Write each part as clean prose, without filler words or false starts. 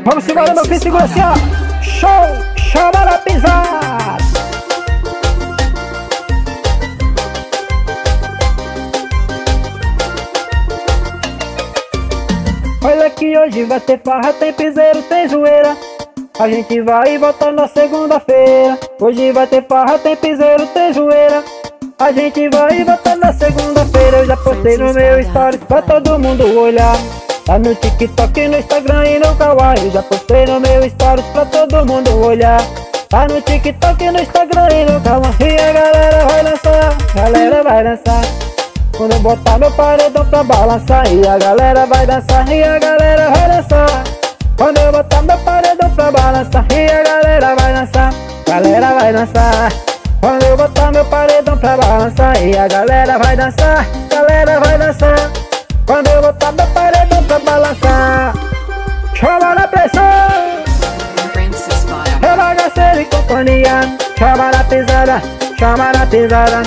Vamos embora, meu filho, segura assim, ó. Show, chama na pisada. Olha que hoje vai ter farra, tem piseiro, tem zoeira. A gente vai e volta na segunda-feira. Hoje vai ter farra, tem piseiro, tem zoeira. A gente vai e volta na segunda-feira. Eu já postei no meu stories pra todo mundo olhar. Tá no TikTok, no Instagram e no Kawaii. Eu já postei no meu stories pra todo mundo olhar. Tá no TikTok, no Instagram e no Kawaii. E a galera vai dançar, galera vai dançar. Quando eu botar meu paredão pra balançar. E a galera vai dançar, e a galera vai dançar. Quando eu botar meu paredão pra balançar. E a galera vai dançar, galera vai dançar. Quando eu botar meu paredão pra balançar. E a galera vai dançar, galera vai dançar. Quando eu botar meu paredão pra balançar. Chama na pressão, é bagaceiro e companhia. Chama na pisada, chama na pisada.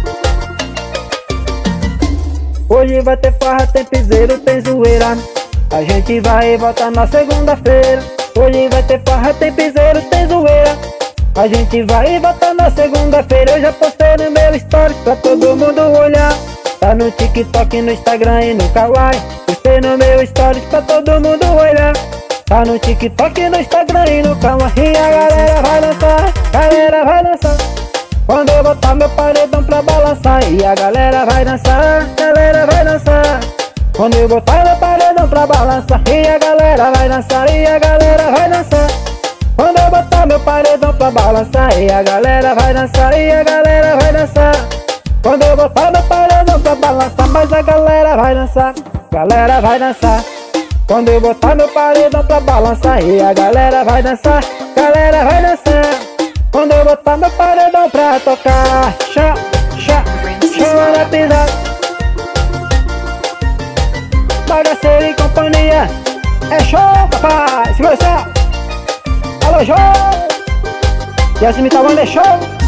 Hoje vai ter farra, tem piseiro, tem zoeira. A gente vai e volta na segunda-feira. Hoje vai ter farra, tem piseiro, tem zoeira. A gente vai e volta na segunda-feira. Eu já postei no meu stories pra todo mundo olhar. Tá no TikTok, no Instagram e no Kawaii. Postei no meu stories pra todo mundo olhar. Tá no TikTok, no Instagram e no Kawaii. E a galera vai dançar, galera vai dançar. Quando eu botar meu paredão pra balançar. E a galera vai dançar, galera vai dançar. Quando eu botar meu paredão pra balançar. E a galera vai dançar, e a galera vai dançar. Quando eu botar meu paredão pra balançar. E a galera vai dançar, e a galera vai dançar. Quando eu botar meu paredão pra balançar. Mas a galera vai dançar, galera vai dançar. Quando eu botar meu paredão pra balançar. E a galera vai dançar, galera vai dançar. Quando eu botar meu paredão pra tocar. Chama na pisada. Bagaceiro e companhia. É show, papai. Segura só. Alô, show. E assim me tá falando, é show.